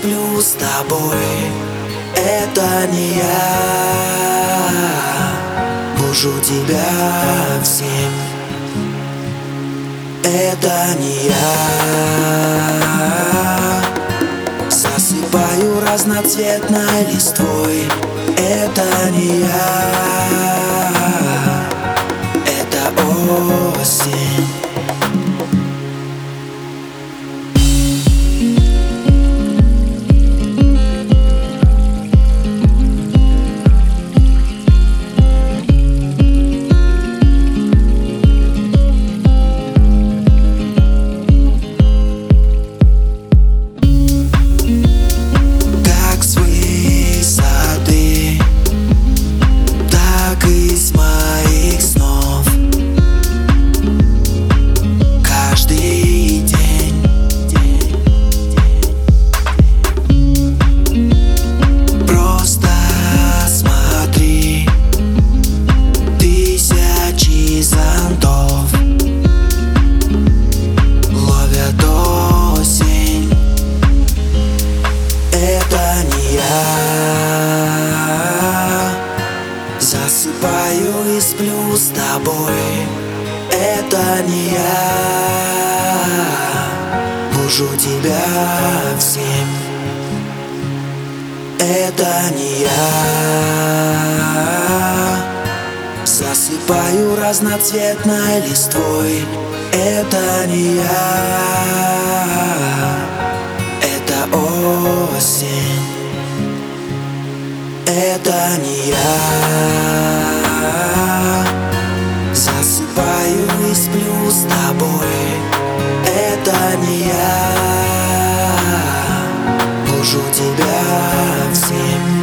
сплю с тобой. Это не я. Бужу тебя в 7. Это не я. Засыпаю разноцветной листвой. Это не я. Это осень. Засыпаю и сплю с тобой. Это не я. Бужу тебя в 7. Это не я. Засыпаю разноцветной листвой. Это не я. Это осень. Это не я. Засыпаю и сплю с тобой. Это не я. Бужу тебя в 7.